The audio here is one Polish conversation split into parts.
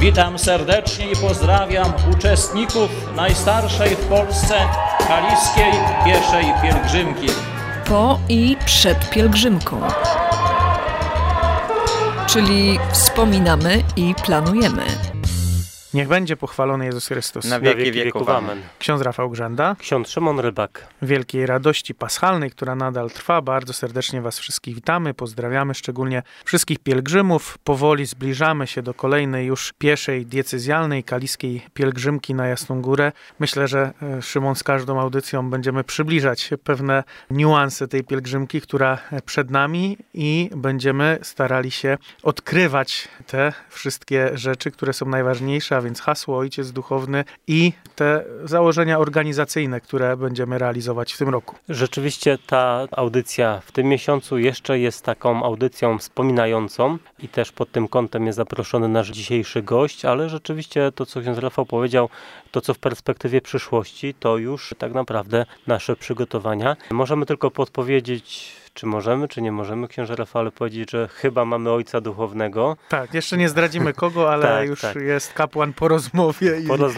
Witam serdecznie i pozdrawiam uczestników najstarszej w Polsce kaliskiej pieszej pielgrzymki. Po i przed pielgrzymką. Czyli wspominamy i planujemy. Niech będzie pochwalony Jezus Chrystus. Na wieki wieków. Amen. Ksiądz Rafał Grzęda. Ksiądz Szymon Rybak. Wielkiej radości paschalnej, która nadal trwa. Bardzo serdecznie Was wszystkich witamy, pozdrawiamy, szczególnie wszystkich pielgrzymów. Powoli zbliżamy się do kolejnej już pieszej, diecezjalnej, kaliskiej pielgrzymki na Jasną Górę. Myślę, że Szymon, z każdą audycją będziemy przybliżać pewne niuanse tej pielgrzymki, która przed nami, i będziemy starali się odkrywać te wszystkie rzeczy, które są najważniejsze, a więc hasło Ojciec Duchowny i te założenia organizacyjne, które będziemy realizować w tym roku. Rzeczywiście ta audycja w tym miesiącu jeszcze jest taką audycją wspominającą i też pod tym kątem jest zaproszony nasz dzisiejszy gość, ale rzeczywiście to, co ksiądz Rafał powiedział, to co w perspektywie przyszłości, to już tak naprawdę nasze przygotowania. Możemy tylko podpowiedzieć, czy możemy, czy nie możemy, księże Rafale, powiedzieć, że chyba mamy Ojca Duchownego. Tak, jeszcze nie zdradzimy kogo, ale już jest kapłan po rozmowie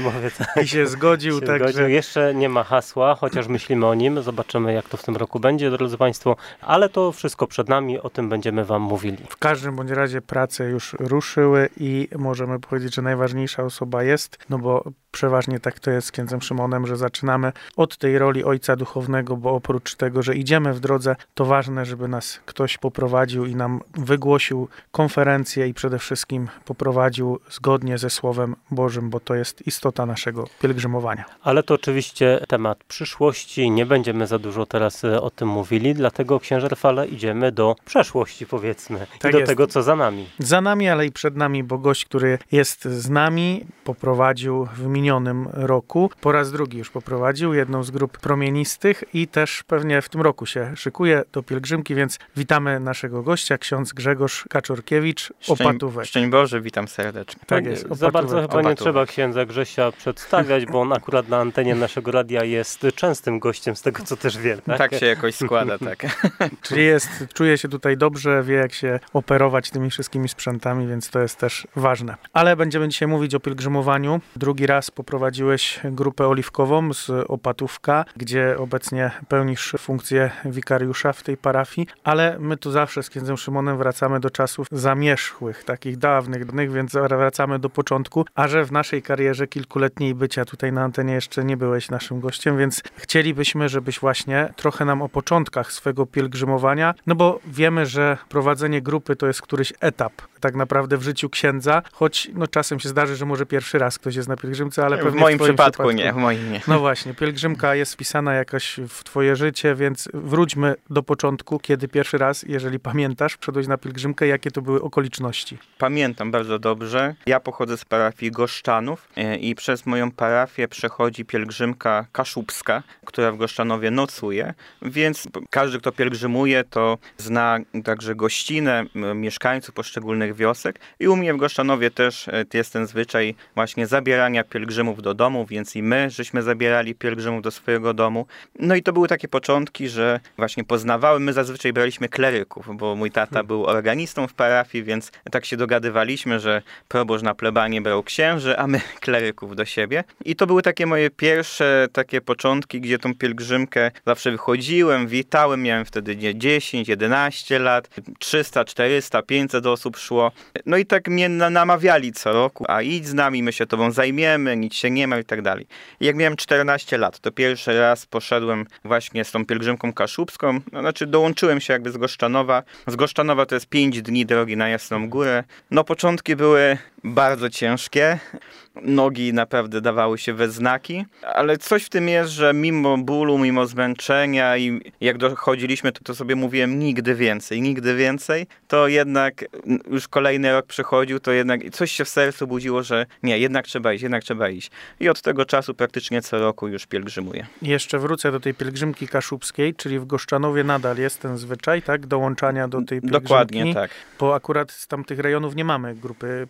i się zgodził. Także jeszcze nie ma hasła, chociaż myślimy o nim. Zobaczymy, jak to w tym roku będzie, drodzy Państwo. Ale to wszystko przed nami, o tym będziemy Wam mówili. W każdym bądź razie prace już ruszyły i możemy powiedzieć, że najważniejsza osoba jest, no bo przeważnie tak to jest z księdzem Szymonem, że zaczynamy od tej roli Ojca Duchownego, bo oprócz tego, że idziemy w drodze, to ważne, żeby nas ktoś poprowadził i nam wygłosił konferencję i przede wszystkim poprowadził zgodnie ze Słowem Bożym, bo to jest istota naszego pielgrzymowania. Ale to oczywiście temat przyszłości, nie będziemy za dużo teraz o tym mówili, dlatego, księże Rafale, idziemy do przeszłości, powiedzmy, tak, i do tego, co za nami. Za nami, ale i przed nami, bo gość, który jest z nami, poprowadził w minionym roku, po raz drugi już poprowadził jedną z grup promienistych i też pewnie w tym roku się szykuje do pielgrzymki, więc witamy naszego gościa, ksiądz Grzegorz Kaczorkiewicz, Opatówek. Szczęść Boże, witam serdecznie. Tak jest. Za bardzo chyba nie trzeba księdza Grzesia przedstawiać, bo on akurat na antenie naszego radia jest częstym gościem, z tego co też wiem. Tak się jakoś składa, tak. Czyli czuje się tutaj dobrze, wie jak się operować tymi wszystkimi sprzętami, więc to jest też ważne. Ale będziemy dzisiaj mówić o pielgrzymowaniu. Drugi raz poprowadziłeś grupę oliwkową z Opatówka, gdzie obecnie pełnisz funkcję wikariusza w tej parafii, ale my tu zawsze z księdzem Szymonem wracamy do czasów zamierzchłych, takich dawnych, więc wracamy do początku, a że w naszej karierze kilkuletniej bycia tutaj na antenie jeszcze nie byłeś naszym gościem, więc chcielibyśmy, żebyś właśnie trochę nam o początkach swego pielgrzymowania, no bo wiemy, że prowadzenie grupy to jest któryś etap tak naprawdę w życiu księdza, choć no czasem się zdarzy, że może pierwszy raz ktoś jest na pielgrzymce, ale pewnie w moim przypadku nie, w moim nie. No właśnie, pielgrzymka jest wpisana jakoś w twoje życie, więc wróćmy do początku, kiedy pierwszy raz, jeżeli pamiętasz, wszedłeś na pielgrzymkę, jakie to były okoliczności? Pamiętam bardzo dobrze. Ja pochodzę z parafii Goszczanów i przez moją parafię przechodzi pielgrzymka kaszubska, która w Goszczanowie nocuje, więc każdy, kto pielgrzymuje, to zna także gościnę mieszkańców poszczególnych wiosek i u mnie w Goszczanowie też jest ten zwyczaj właśnie zabierania pielgrzymów do domu, więc i my żeśmy zabierali pielgrzymów do swojego domu. No i to były takie początki, że właśnie my zazwyczaj braliśmy kleryków, bo mój tata był organistą w parafii, więc tak się dogadywaliśmy, że proboszcz na plebanie brał księży, a my kleryków do siebie. I to były takie moje pierwsze takie początki, gdzie tą pielgrzymkę zawsze wychodziłem, witałem, miałem wtedy 10, 11 lat, 300, 400, 500 osób szło. No i tak mnie namawiali co roku, a idź z nami, my się tobą zajmiemy, nic się nie ma i tak dalej. I jak miałem 14 lat, to pierwszy raz poszedłem właśnie z tą pielgrzymką kaszubską, no, znaczy dołączyłem się jakby z Goszczanowa. Z Goszczanowa to jest 5 dni drogi na Jasną Górę. No początki były bardzo ciężkie. Nogi naprawdę dawały się we znaki, ale coś w tym jest, że mimo bólu, mimo zmęczenia i jak dochodziliśmy, to sobie mówiłem nigdy więcej, to jednak już kolejny rok przechodził, to jednak coś się w sercu budziło, że nie, jednak trzeba iść. I od tego czasu praktycznie co roku już pielgrzymuję. Jeszcze wrócę do tej pielgrzymki kaszubskiej, czyli w Goszczanowie nadal jest ten zwyczaj, tak? Dołączania do tej pielgrzymki. Dokładnie, tak. Bo akurat z tamtych rejonów nie mamy grupy pielgrzymkowej.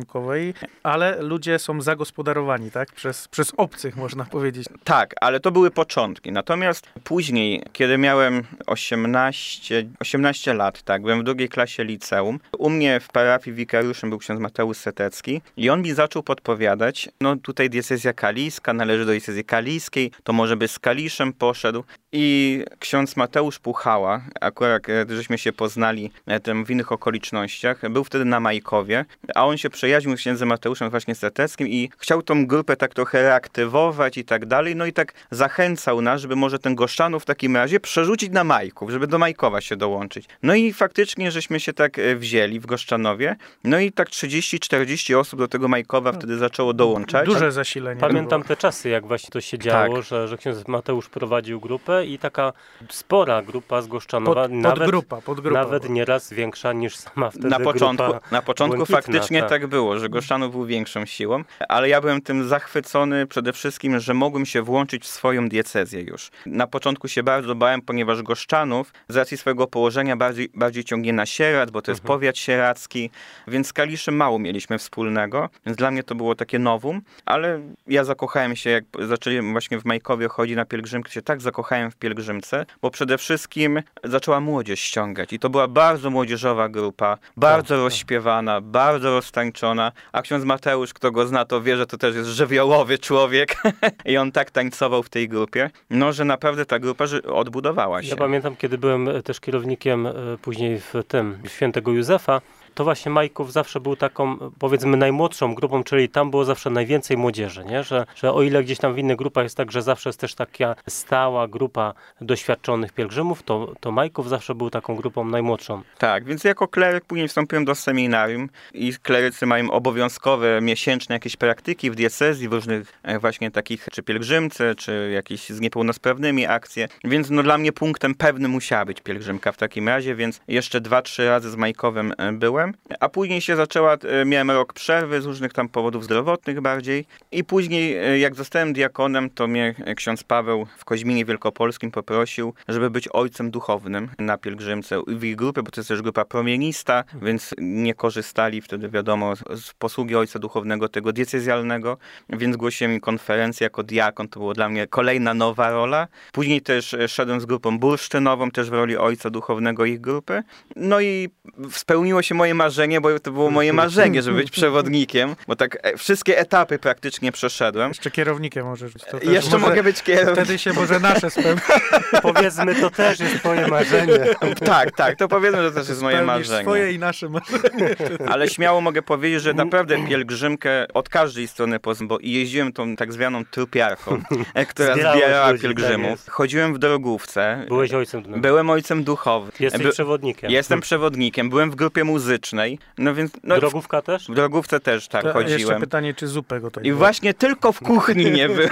pielgrzymkowej, ale ludzie są zagospodarowani, tak? Przez obcych, można powiedzieć. Tak, ale to były początki. Natomiast później, kiedy miałem 18 lat, tak, byłem w drugiej klasie liceum, u mnie w parafii wikariuszem był ksiądz Mateusz Setecki i on mi zaczął podpowiadać, no tutaj diecezja kaliska, należy do diecezji kaliskiej, to może by z Kaliszem poszedł. I ksiądz Mateusz Puchała, akurat żeśmy się poznali w innych okolicznościach, był wtedy na Majkowie, a on się przyjaźnił z księdzem Mateuszem właśnie Seteckim i chciał tą grupę tak trochę reaktywować i tak dalej, no i tak zachęcał nas, żeby może ten Goszczanów w takim razie przerzucić na Majków, żeby do Majkowa się dołączyć. No i faktycznie żeśmy się tak wzięli w Goszczanowie, no i tak 30-40 osób do tego Majkowa wtedy zaczęło dołączać. Duże zasilenie. Pamiętam te czasy, jak właśnie to się działo, Tak. że ksiądz Mateusz prowadził grupę i taka spora grupa z Goszczanowa, Podgrupa. nawet nieraz większa niż sama wtedy Na początku Błękitna, faktycznie tak. tak było, że Goszczanów był większą siłą, ale ja byłem tym zachwycony przede wszystkim, że mogłem się włączyć w swoją diecezję już. Na początku się bardzo bałem, ponieważ Goszczanów z racji swojego położenia bardziej ciągnie na Sieradz, bo to jest powiat sieradzki, więc z Kaliszem mało mieliśmy wspólnego, więc dla mnie to było takie nowum, ale ja zakochałem się, jak zaczęli właśnie w Majkowie chodzić na pielgrzymkę, się tak zakochałem w pielgrzymce, bo przede wszystkim zaczęła młodzież ściągać i to była bardzo młodzieżowa grupa, bardzo rozśpiewana, bardzo roztańczona, a ksiądz Mateusz, kto go zna, to wie, że to też jest żywiołowy człowiek i on tak tańcował w tej grupie, no, że naprawdę ta grupa odbudowała się. Ja pamiętam, kiedy byłem też kierownikiem później w Świętego Józefa, to właśnie Majków zawsze był taką, powiedzmy, najmłodszą grupą, czyli tam było zawsze najwięcej młodzieży, nie? Że o ile gdzieś tam w innych grupach jest tak, że zawsze jest też taka stała grupa doświadczonych pielgrzymów, to Majków zawsze był taką grupą najmłodszą. Tak, więc jako kleryk później wstąpiłem do seminarium i klerycy mają obowiązkowe miesięczne jakieś praktyki w diecezji, w różnych właśnie takich, czy pielgrzymce, czy jakieś z niepełnosprawnymi akcje, więc no dla mnie punktem pewnym musiała być pielgrzymka w takim razie, więc jeszcze 2-3 razy z Majkowem byłem. A później się zaczęła, miałem rok przerwy z różnych tam powodów zdrowotnych bardziej i później jak zostałem diakonem, to mnie ksiądz Paweł w Koźminie Wielkopolskim poprosił, żeby być ojcem duchownym na pielgrzymce w ich grupie, bo to jest też grupa promienista, więc nie korzystali wtedy, wiadomo, z posługi ojca duchownego tego diecezjalnego, więc głosiłem im konferencję jako diakon, to było dla mnie kolejna nowa rola. Później też szedłem z grupą bursztynową, też w roli ojca duchownego ich grupy. No i spełniło się moje marzenie, bo to było moje marzenie, żeby być przewodnikiem, bo tak wszystkie etapy praktycznie przeszedłem. Jeszcze kierownikiem możesz być. To też Jeszcze mogę być kierownikiem. Wtedy się może nasze spełni. Powiedzmy, to też jest twoje marzenie. Tak, to powiedzmy, że też jest moje Spełnisz marzenie. swoje i nasze marzenie. Ale śmiało mogę powiedzieć, że naprawdę pielgrzymkę od każdej strony poznałem, bo jeździłem tą tak zwaną trupiarką, która Zbierałeś zbierała ludzi, pielgrzymów. tak jest. Chodziłem w drogówce. Byłeś ojcem. Byłem ojcem duchowym. Jesteś przewodnikiem. Jestem przewodnikiem. Byłem w grupie muzycznej. No więc... No, Drogówka też? w drogówce też tak To jeszcze chodziłem. pytanie, czy zupę gotowi? I właśnie tylko w kuchni nie byłem.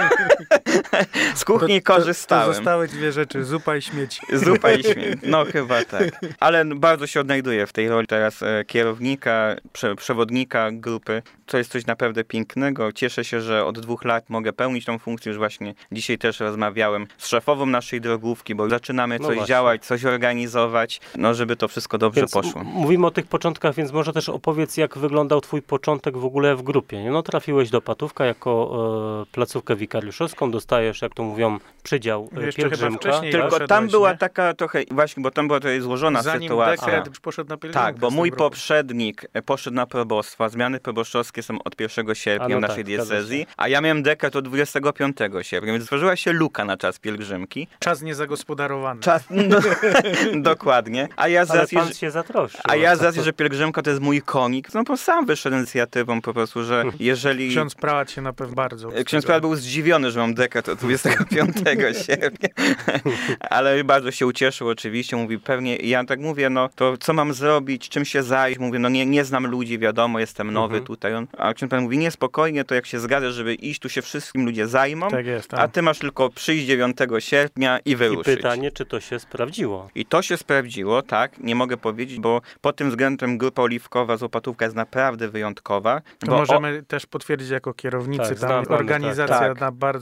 Z kuchni To korzystałem. zostały dwie rzeczy, zupa i śmieci. Zupa i śmiech. No chyba tak. Ale bardzo się odnajduję w tej roli teraz kierownika, przewodnika grupy. To jest coś naprawdę pięknego. Cieszę się, że od 2 lat mogę pełnić tą funkcję. Już właśnie dzisiaj też rozmawiałem z szefową naszej drogówki, bo zaczynamy coś działać, coś organizować, no żeby to wszystko dobrze Więc poszło. Mówimy o tych początkach, więc może też opowiedz, jak wyglądał twój początek w ogóle w grupie. No trafiłeś do Patówka jako placówkę wikariuszowską, dostajesz, jak to mówią, przydział Jeszcze chyba pielgrzymka. wcześniej Tylko doszedłeś, tam była nie? taka trochę, właśnie, bo tam była tutaj złożona Zanim sytuacja. dekret poszedł na pielgrzymkę. Tak, bo z tym mój roku. poprzednik poszedł na probostwo, a zmiany proboszczowskie są od 1 sierpnia A no w naszej tak, zgadza diecezji, się. a ja miałem dekret od 25 sierpnia, więc stworzyła się luka na czas pielgrzymki. Czas niezagospodarowany. No, dokładnie. A ja z Ale racji, pan się zatroszczył. z racji, że pielgrzymka to jest mój konik, no bo sam wyszedłem z inicjatywą po prostu, że jeżeli... Ksiądz prałat się na pewno bardzo. Ksiądz prałat był zdziwiony, że mam dekret od 25 sierpnia, ale bardzo się ucieszył oczywiście, mówi pewnie, ja tak mówię, no to co mam zrobić, czym się zająć, mówię, no nie znam ludzi, wiadomo, jestem nowy tutaj, a ksiądz prałat mówi, nie, spokojnie, to jak się zgadzasz, żeby iść, tu się wszystkim ludzie zajmą, Tak jest, tak. a ty masz tylko przyjść 9 sierpnia i I wyruszyć. pytanie, czy to się sprawdziło? I to się sprawdziło, tak, nie mogę powiedzieć, bo pod tym względem grupa oliwkowa z Opatówka jest naprawdę wyjątkowa. To bo możemy też potwierdzić jako kierownicy. Tak, tam znam, organizacja tak. na bardzo dobrym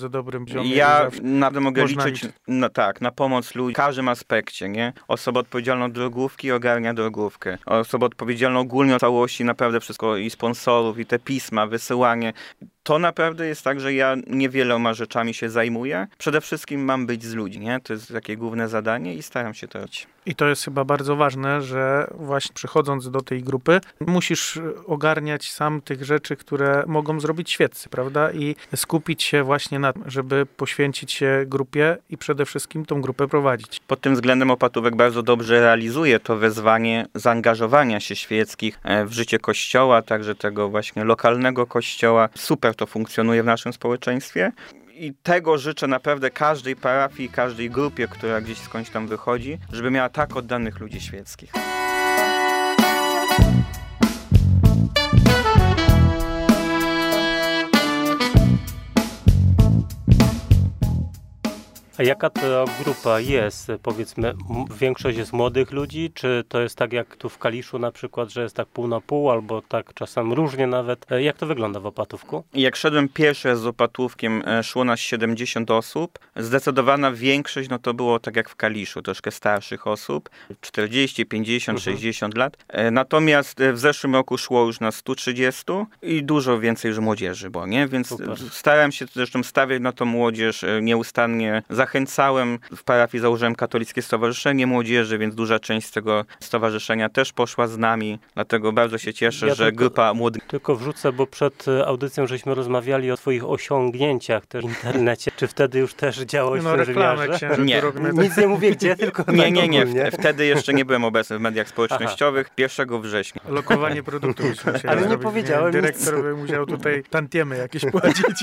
każdym poziomie. Ja naprawdę mogę można liczyć na pomoc ludzi w każdym aspekcie, nie? Osoba odpowiedzialna od drogówki ogarnia drogówkę. Osoba odpowiedzialna ogólnie o całości, naprawdę wszystko i sponsorów, i te pisma, wysyłanie. To naprawdę jest tak, że ja niewieloma rzeczami się zajmuję. Przede wszystkim mam być z ludźmi, nie? To jest takie główne zadanie i staram się to robić. I to jest chyba bardzo ważne, że właśnie przychodząc do tej grupy, musisz ogarniać sam tych rzeczy, które mogą zrobić świeccy, prawda? I skupić się właśnie na tym, żeby poświęcić się grupie i przede wszystkim tą grupę prowadzić. Pod tym względem Opatówek bardzo dobrze realizuje to wezwanie zaangażowania się świeckich w życie Kościoła, także tego właśnie lokalnego Kościoła. Super to funkcjonuje w naszym społeczeństwie. I tego życzę naprawdę każdej parafii, każdej grupie, która gdzieś skądś tam wychodzi, żeby miała tak oddanych ludzi świeckich. A jaka to grupa jest? Powiedzmy, większość jest młodych ludzi, czy to jest tak jak tu w Kaliszu na przykład, że jest tak pół na pół, albo tak czasem różnie nawet? Jak to wygląda w Opatówku? Jak szedłem pierwszy raz z Opatówkiem, szło nas 70 osób. Zdecydowana większość, no to było tak jak w Kaliszu, troszkę starszych osób, 40, 50, 60 lat. Natomiast w zeszłym roku szło już nas 130 i dużo więcej już młodzieży było, nie? Więc super. Starałem się zresztą stawiać na tą młodzież, nieustannie zachęcałem. W parafii założyłem Katolickie Stowarzyszenie Młodzieży, więc duża część z tego stowarzyszenia też poszła z nami. Dlatego bardzo się cieszę, że grupa młodych... Tylko wrzucę, bo przed audycją żeśmy rozmawiali o twoich osiągnięciach też w internecie. Czy wtedy już też działałeś w tym wymiarze? Nie. Nic nie mówię gdzie, tylko Nie. Wtedy jeszcze nie byłem obecny w mediach społecznościowych. 1 września. Lokowanie produktów już musiałem Ale nie zrobić, powiedziałem Dyrektor nic. by musiał tutaj tantiemy jakieś płacić.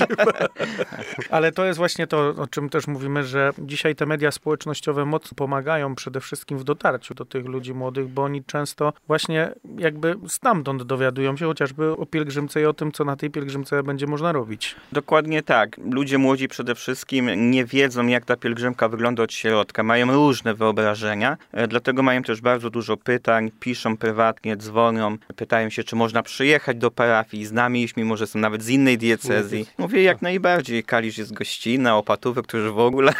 Ale to jest właśnie to, o czym też mówimy, że dzisiaj te media społecznościowe mocno pomagają przede wszystkim w dotarciu do tych ludzi młodych, bo oni często właśnie jakby stamtąd dowiadują się chociażby o pielgrzymce i o tym, co na tej pielgrzymce będzie można robić. Dokładnie tak. Ludzie młodzi przede wszystkim nie wiedzą, jak ta pielgrzymka wygląda od środka. Mają różne wyobrażenia, dlatego mają też bardzo dużo pytań, piszą prywatnie, dzwonią, pytają się, czy można przyjechać do parafii z nami iść, mimo że są nawet z innej diecezji. Mówię, jak najbardziej. Kalisz jest gościnna, Opatówek, którzy w ogóle...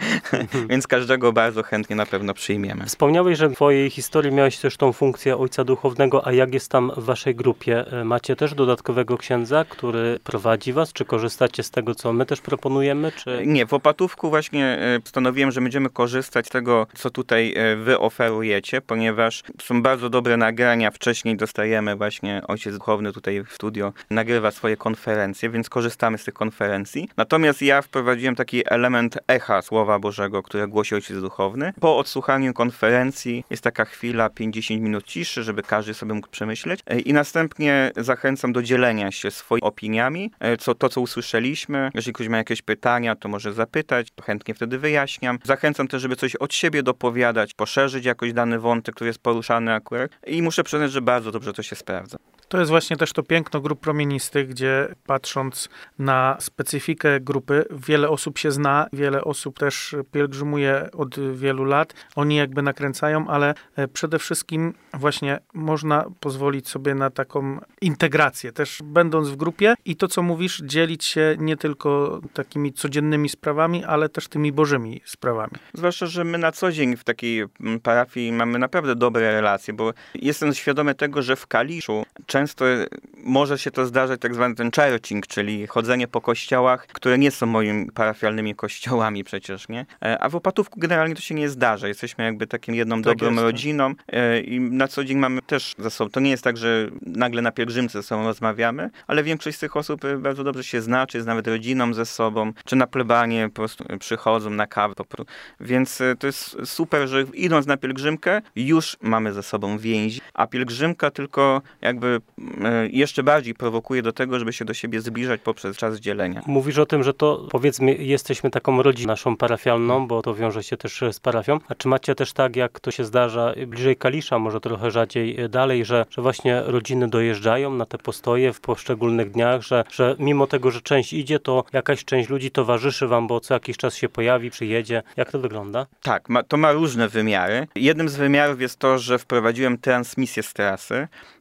Więc każdego bardzo chętnie na pewno przyjmiemy. Wspomniałeś, że w twojej historii miałeś też tą funkcję ojca duchownego, a jak jest tam w waszej grupie? Macie też dodatkowego księdza, który prowadzi was? Czy korzystacie z tego, co my też proponujemy? Czy... Nie, w Opatówku właśnie postanowiłem, że będziemy korzystać z tego, co tutaj wy oferujecie, ponieważ są bardzo dobre nagrania. Wcześniej dostajemy właśnie ojciec duchowny tutaj w studio, nagrywa swoje konferencje, więc korzystamy z tych konferencji. Natomiast ja wprowadziłem taki element echa Słowa Bożego, które głosi ojciec duchowny. Po odsłuchaniu konferencji jest taka chwila, 50 minut ciszy, żeby każdy sobie mógł przemyśleć i następnie zachęcam do dzielenia się swoimi opiniami, co usłyszeliśmy. Jeżeli ktoś ma jakieś pytania, to może zapytać, chętnie wtedy wyjaśniam. Zachęcam też, żeby coś od siebie dopowiadać, poszerzyć jakoś dany wątek, który jest poruszany akurat i muszę przyznać, że bardzo dobrze to się sprawdza. To jest właśnie też to piękno grup promienistych, gdzie patrząc na specyfikę grupy, wiele osób się zna, wiele osób też pielgrzymuje od wielu lat. Oni jakby nakręcają, ale przede wszystkim właśnie można pozwolić sobie na taką integrację, też będąc w grupie i to, co mówisz, dzielić się nie tylko takimi codziennymi sprawami, ale też tymi bożymi sprawami. Zwłaszcza, że my na co dzień w takiej parafii mamy naprawdę dobre relacje, bo jestem świadomy tego, że w Kaliszu często może się to zdarzać tak zwany ten churching, czyli chodzenie po kościołach, które nie są moimi parafialnymi kościołami przecież, nie? A w Opatówku generalnie to się nie zdarza. Jesteśmy jakby takim jedną dobrą rodziną i na co dzień mamy też ze sobą. To nie jest tak, że nagle na pielgrzymce ze sobą rozmawiamy, ale większość z tych osób bardzo dobrze się zna, czy jest nawet rodziną ze sobą, czy na plebanie po prostu przychodzą na kawę. Więc to jest super, że idąc na pielgrzymkę już mamy ze sobą więzi, a pielgrzymka tylko jakby jeszcze bardziej prowokuje do tego, żeby się do siebie zbliżać poprzez czas dzielenia. Mówisz o tym, że to powiedzmy jesteśmy taką rodziną naszą parafialną, bo to wiąże się też z parafią. A czy macie też tak, jak to się zdarza bliżej Kalisza, może trochę rzadziej dalej, że właśnie rodziny dojeżdżają na te postoje w poszczególnych dniach, że mimo tego, że część idzie, to jakaś część ludzi towarzyszy wam, bo co jakiś czas się pojawi, przyjedzie. Jak to wygląda? Tak, to ma różne wymiary. Jednym z wymiarów jest to, że wprowadziłem transmisję z trasy.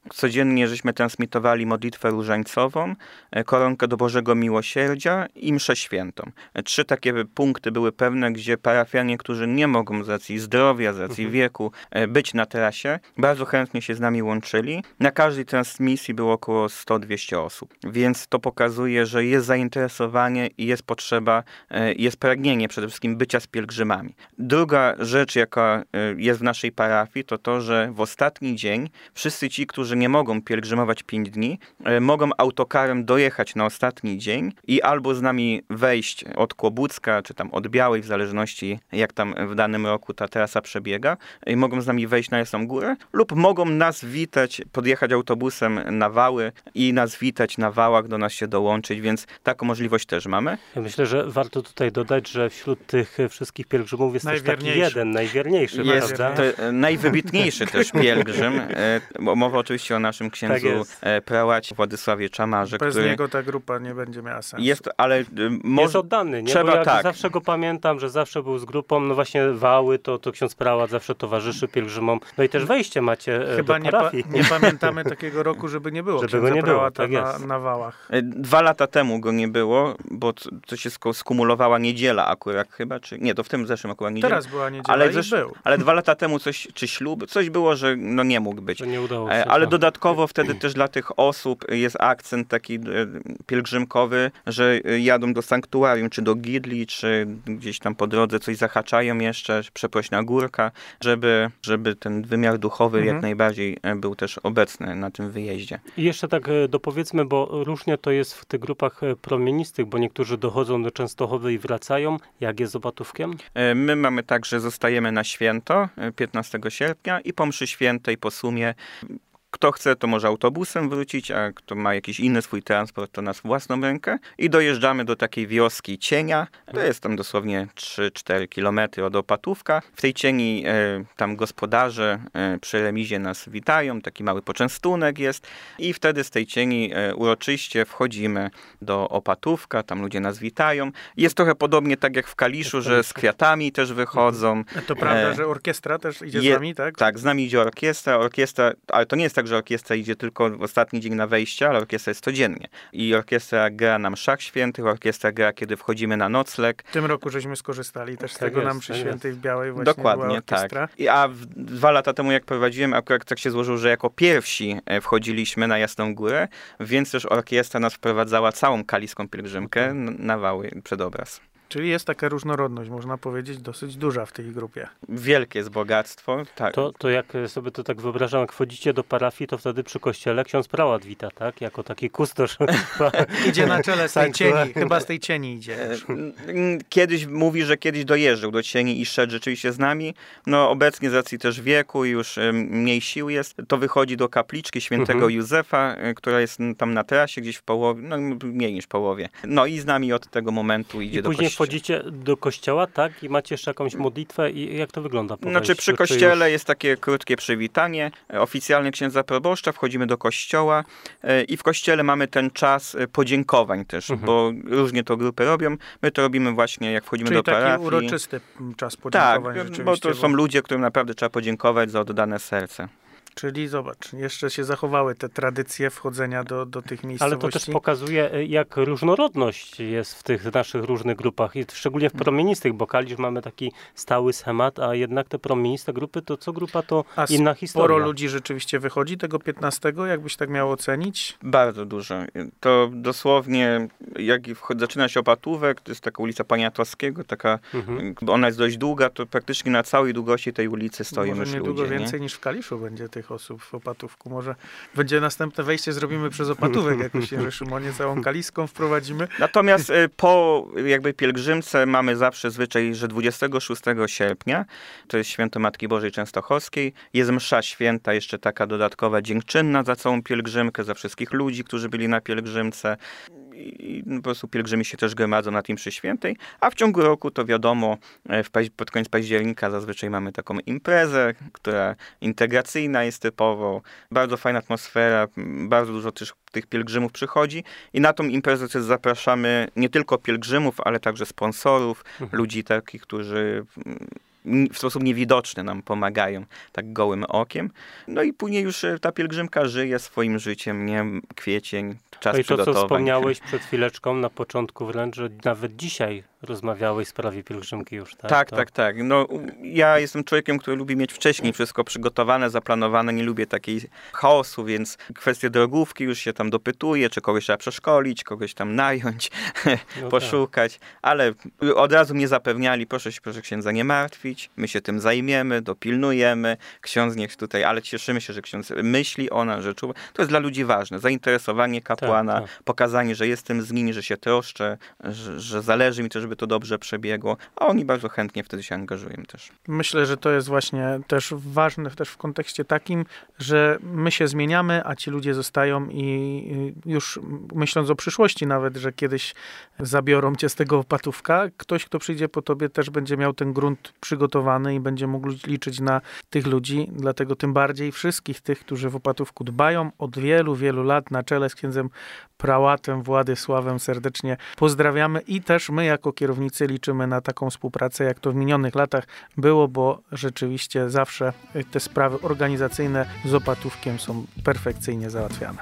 Codziennie żeśmy transmitowali modlitwę różańcową, koronkę do Bożego Miłosierdzia i mszę świętą. 3 takie punkty były pewne, gdzie parafianie, którzy nie mogą z racji zdrowia, z racji wieku być na trasie, bardzo chętnie się z nami łączyli. Na każdej transmisji było około 100-200 osób, więc to pokazuje, że jest zainteresowanie i jest potrzeba, jest pragnienie przede wszystkim bycia z pielgrzymami. Druga rzecz, jaka jest w naszej parafii, to to, że w ostatni dzień wszyscy ci, którzy nie mogą pielgrzymować 5 dni, mogą autokarem dojechać na ostatni dzień i albo z nami wejść od Kłobucka, czy tam od Białej, w zależności jak tam w danym roku ta trasa przebiega, i mogą z nami wejść na Jasną Górę, lub mogą nas witać, podjechać autobusem na Wały i nas witać na Wałach, do nas się dołączyć, więc taką możliwość też mamy. Ja myślę, że warto tutaj dodać, że wśród tych wszystkich pielgrzymów jest też taki jeden, najwierniejszy, jest prawda? najwybitniejszy też pielgrzym, bo mowa oczywiście o naszym księdzu prałacie Władysławie Czamarze, Bez który niego ta grupa nie będzie miała sensu. jest, ale Jest oddany, nie? trzeba, Bo ja tak. zawsze go pamiętam, że zawsze był z grupą, no właśnie Wały, to ksiądz prałat zawsze towarzyszy pielgrzymom. No i też wejście macie Chyba do parafii. nie pamiętamy takiego roku, żeby nie było Żeby księdza go nie było, prałata tak jest. na Wałach. 2 lata temu go nie było, bo to się skumulowała niedziela akurat chyba, czy nie, to w tym zeszłym akurat niedziela. Teraz była niedziela ale, był. ale 2 lata temu czy ślub, coś było, że no nie mógł być. To nie udało się. Ale tak. dodatkowo wtedy też dla tych osób jest akcent taki pielgrzymkowy, że jadą do sanktuarium, czy do Gidli, czy gdzieś tam po drodze coś zahaczają jeszcze, przeprośna górka, żeby ten wymiar duchowy jak najbardziej był też obecny na tym wyjeździe. I jeszcze tak dopowiedzmy, bo różnie to jest w tych grupach promienistych, bo niektórzy dochodzą do Częstochowy i wracają. Jak jest z Opatówkiem? My mamy tak, że zostajemy na święto 15 sierpnia i po mszy świętej po sumie kto chce, to może autobusem wrócić, a kto ma jakiś inny swój transport, to na własną rękę. I dojeżdżamy do takiej wioski Cienia. To jest tam dosłownie 3-4 kilometry od Opatówka. W tej Cieni tam gospodarze przy remizie nas witają, taki mały poczęstunek jest. I wtedy z tej Cieni uroczyście wchodzimy do Opatówka, tam ludzie nas witają. Jest trochę podobnie tak jak w Kaliszu, że z kwiatami też wychodzą. To prawda, że orkiestra też idzie z nami, tak? Tak, z nami idzie orkiestra, ale to nie jest tak, że orkiestra idzie tylko w ostatni dzień na wejście, ale orkiestra jest codziennie. I orkiestra gra na mszach świętych, orkiestra gra, kiedy wchodzimy na nocleg. W tym roku żeśmy skorzystali też z Tak tego jest, na mszy tak świętej w Białej właśnie Dokładnie, była orkiestra. tak. A 2 lata temu, jak prowadziłem, akurat tak się złożyło, że jako pierwsi wchodziliśmy na Jasną Górę, więc też orkiestra nas wprowadzała całą kaliską pielgrzymkę na Wały przed obraz. Czyli jest taka różnorodność, można powiedzieć, dosyć duża w tej grupie. Wielkie jest bogactwo. Tak. To jak sobie to tak wyobrażam, jak wchodzicie do parafii, to wtedy przy kościele ksiądz prałat wita, tak? Jako taki kustosz. Idzie na czele z tej cieni, chyba z tej cieni idzie. Kiedyś mówi, że kiedyś dojeżdżał do Cieni i szedł rzeczywiście z nami. No obecnie z racji też wieku i już mniej sił jest, to wychodzi do kapliczki świętego Józefa, która jest tam na trasie gdzieś w połowie, no mniej niż połowie. No i z nami od tego momentu idzie do później kościoła. wchodzicie do kościoła, tak? I macie jeszcze jakąś modlitwę i jak to wygląda po Znaczy wejściu? przy kościele jest takie krótkie przywitanie, oficjalnie księdza proboszcza, wchodzimy do kościoła i w kościele mamy ten czas podziękowań też, bo różnie to grupy robią. My to robimy właśnie jak wchodzimy do parafii. Taki uroczysty czas Tak, podziękowań rzeczywiście. bo to są ludzie, którym naprawdę trzeba podziękować za oddane serce. Czyli zobacz, jeszcze się zachowały te tradycje wchodzenia do tych miejscowości. Ale to też pokazuje, jak różnorodność jest w tych naszych różnych grupach, i szczególnie w promienistych, bo Kalisz mamy taki stały schemat, a jednak te promieniste grupy, to co grupa to inna historia. Sporo ludzi rzeczywiście wychodzi tego 15, jakbyś tak miał ocenić? Bardzo dużo. To dosłownie, jak zaczyna się Opatówek, to jest taka ulica Poniatowskiego, taka, ona jest dość długa, to praktycznie na całej długości tej ulicy stoją Może już niedługo ludzie. więcej niż w Kaliszu będzie tych osób w Opatówku. Może będzie następne wejście, zrobimy przez Opatówek jakoś, że Szymonie całą Kaliską wprowadzimy. Natomiast po jakby pielgrzymce mamy zawsze zwyczaj, że 26 sierpnia, to jest święto Matki Bożej Częstochowskiej, jest msza święta, jeszcze taka dodatkowa, dziękczynna za całą pielgrzymkę, za wszystkich ludzi, którzy byli na pielgrzymce. I po prostu pielgrzymi się też gromadzą na tej mszy świętej, a w ciągu roku to wiadomo, pod koniec października zazwyczaj mamy taką imprezę, która integracyjna jest typowo, bardzo fajna atmosfera, bardzo dużo tych pielgrzymów przychodzi i na tą imprezę też zapraszamy nie tylko pielgrzymów, ale także sponsorów, ludzi takich, którzy w sposób niewidoczny nam pomagają, tak gołym okiem. No i później już ta pielgrzymka żyje swoim życiem, nie? Kwiecień, czas No i to, przygotowań. co wspomniałeś przed chwileczką na początku wręcz, że nawet dzisiaj rozmawiałeś w sprawie pielgrzymki już, tak? Tak. No, ja jestem człowiekiem, który lubi mieć wcześniej wszystko przygotowane, zaplanowane, nie lubię takiej chaosu, więc kwestie drogówki już się tam dopytuję, czy kogoś trzeba przeszkolić, kogoś tam nająć, poszukać, ale od razu mnie zapewniali, proszę księdza nie martwić, my się tym zajmiemy, dopilnujemy, ksiądz niech tutaj, ale cieszymy się, że ksiądz myśli o nas, że czuwa. To jest dla ludzi ważne, zainteresowanie kapłana, pokazanie, że jestem z nimi, że się troszczę, że zależy mi też, żeby to dobrze przebiegło, a oni bardzo chętnie wtedy się angażują też. Myślę, że to jest właśnie też ważne też w kontekście takim, że my się zmieniamy, a ci ludzie zostają i już myśląc o przyszłości nawet, że kiedyś zabiorą cię z tego opatówka, ktoś, kto przyjdzie po tobie, też będzie miał ten grunt przygotowany i będzie mógł liczyć na tych ludzi, dlatego tym bardziej wszystkich tych, którzy w opatówku dbają od wielu, wielu lat na czele z księdzem prałatem Władysławem serdecznie pozdrawiamy i też my jako kierownicy liczymy na taką współpracę, jak to w minionych latach było, bo rzeczywiście zawsze te sprawy organizacyjne z opatówkiem są perfekcyjnie załatwiane.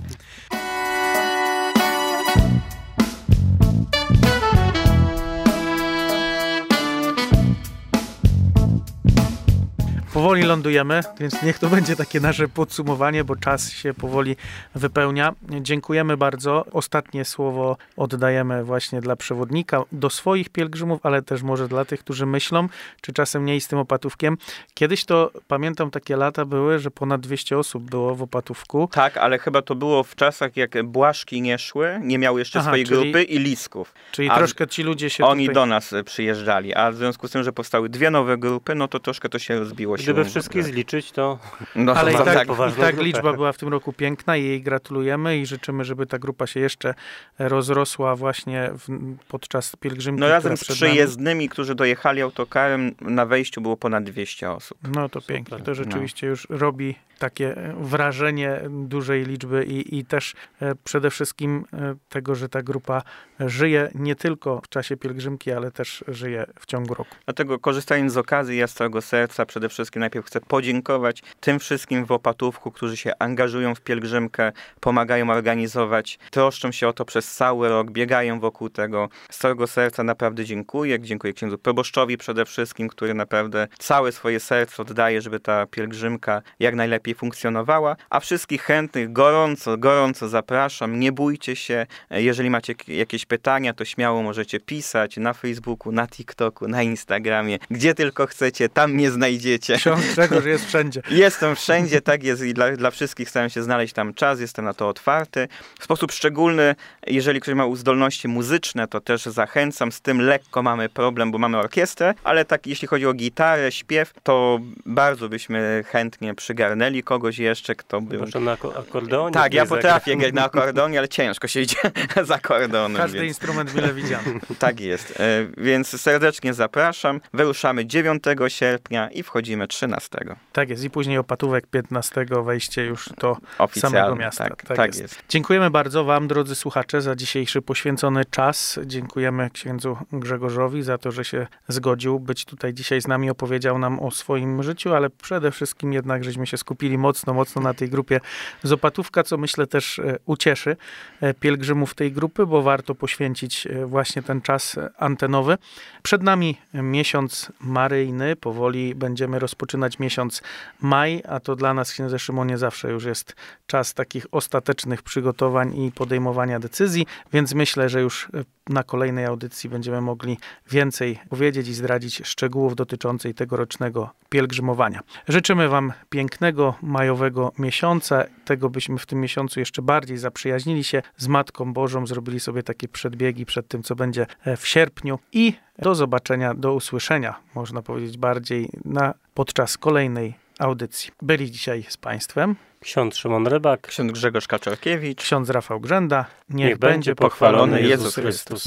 Powoli lądujemy, więc niech to będzie takie nasze podsumowanie, bo czas się powoli wypełnia. Dziękujemy bardzo. Ostatnie słowo oddajemy właśnie dla przewodnika, do swoich pielgrzymów, ale też może dla tych, którzy myślą, czy czasem nie i z tym opatówkiem. Kiedyś to, pamiętam, takie lata były, że ponad 200 osób było w opatówku. Tak, ale chyba to było w czasach, jak Błaszki nie szły, nie miały jeszcze swojej grupy i Lisków. Czyli troszkę ci ludzie się oni do nas przyjeżdżali, a w związku z tym, że powstały 2 nowe grupy, no to troszkę to się rozbiło. Gdyby wszystkich zliczyć, to... No, ale to i tak liczba była w tym roku piękna i jej gratulujemy i życzymy, żeby ta grupa się jeszcze rozrosła właśnie podczas pielgrzymki. No razem z przyjezdnymi, którzy dojechali autokarem, na wejściu było ponad 200 osób. No to pięknie. To rzeczywiście już robi takie wrażenie dużej liczby i też przede wszystkim tego, że ta grupa żyje nie tylko w czasie pielgrzymki, ale też żyje w ciągu roku. Dlatego korzystając z okazji, ja z całego serca przede wszystkim najpierw chcę podziękować tym wszystkim w opatówku, którzy się angażują w pielgrzymkę, pomagają organizować, troszczą się o to przez cały rok, biegają wokół tego. Z całego serca naprawdę dziękuję. Dziękuję księdzu proboszczowi przede wszystkim, który naprawdę całe swoje serce oddaje, żeby ta pielgrzymka jak najlepiej funkcjonowała, a wszystkich chętnych gorąco zapraszam. Nie bójcie się. Jeżeli macie jakieś pytania, to śmiało możecie pisać na Facebooku, na TikToku, na Instagramie, gdzie tylko chcecie, tam mnie znajdziecie. Ksiądz Grzegorz jest wszędzie. Jestem wszędzie, tak jest i dla wszystkich staram się znaleźć tam czas, jestem na to otwarty. W sposób szczególny, jeżeli ktoś ma zdolności muzyczne, to też zachęcam. Z tym lekko mamy problem, bo mamy orkiestrę, ale tak jeśli chodzi o gitarę, śpiew, to bardzo byśmy chętnie przygarnęli kogoś jeszcze, kto by... Proszę na akordeonie? Tak, ja potrafię grać na akordeonie, ale ciężko się idzie z akordeonem. Każdy instrument mile widziany. Tak jest, więc serdecznie zapraszam. Wyruszamy 9 sierpnia i wchodzimy 13. Tak jest i później opatówek 15, wejście już do oficjalne samego miasta. Tak jest. Dziękujemy bardzo wam, drodzy słuchacze, za dzisiejszy poświęcony czas. Dziękujemy księdzu Grzegorzowi za to, że się zgodził być tutaj dzisiaj z nami, opowiedział nam o swoim życiu, ale przede wszystkim jednak, żeśmy się skupili mocno na tej grupie z opatówka, co myślę też ucieszy pielgrzymów tej grupy, bo warto poświęcić właśnie ten czas antenowy. Przed nami miesiąc maryjny, powoli będziemy rozpoczynać miesiąc maj, a to dla nas, księdze Szymonie, zawsze już jest czas takich ostatecznych przygotowań i podejmowania decyzji, więc myślę, że już na kolejnej audycji będziemy mogli więcej powiedzieć i zdradzić szczegółów dotyczących tegorocznego pielgrzymowania. Życzymy wam pięknego majowego miesiąca, tego byśmy w tym miesiącu jeszcze bardziej zaprzyjaźnili się z Matką Bożą, zrobili sobie takie przedbiegi przed tym, co będzie w sierpniu i do zobaczenia, do usłyszenia, można powiedzieć bardziej, podczas kolejnej audycji. Byli dzisiaj z państwem ksiądz Szymon Rybak, ksiądz Grzegorz Kaczorkiewicz, ksiądz Rafał Grzenda. Niech będzie pochwalony Jezus Chrystus.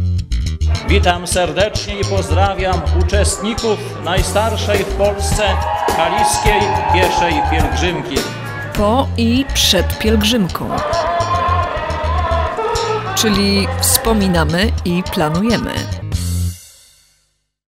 Witam serdecznie i pozdrawiam uczestników najstarszej w Polsce kaliskiej pieszej pielgrzymki. Po i przed pielgrzymką. Czyli wspominamy i planujemy.